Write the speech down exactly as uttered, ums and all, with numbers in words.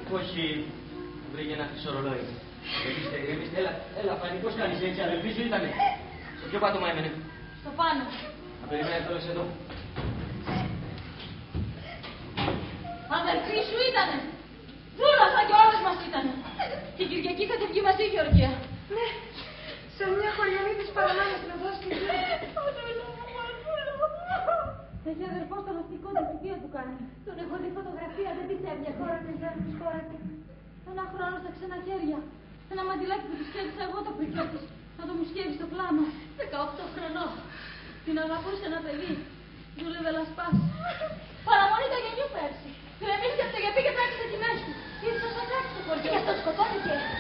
Όχι, βρήκε ένα χρυσό ρολόι. Γεμίστε, γεμίστε, έλα, έλα, Φάνη, πώς κάνεις έτσι, αδελφή σου ήτανε. Στο ποιο πάτωμα έμενε. Στο πάνω. Να περιμένετε όλες εδώ. Αδελφή σου ήτανε. Βρούλα σαν και όλες μας ήτανε. Την Κυριακή είχατε βγει μαζί, Γεωργία. Ναι, σε μια χωριανή της Παραμάνας την οδό στην Κύρια. Έχει αδερφό στο ναυτικό του θεία του κάνει. Τον έχω δει φωτογραφία, δεν πιστεύει. Χώρατε, Γιάννης, χώρατε. Ένα χρόνο στα ξένα χέρια. Ένα μαντιλάκι που του σκέφτησα εγώ το πικιό της. Να το μου σκέφτει στο πλάνο. δεκαοκτώ χρονών. Την αγαπούσε ένα παιδί. Δούλευε λασπάς. Παραμονή το γενιού πέρσι. Γκρεμίστηκε από το γεπί και πέρασε τη μέση του. Ήρθε στο σακάκι στο χωριό. Και αυτό σκοτώθηκε.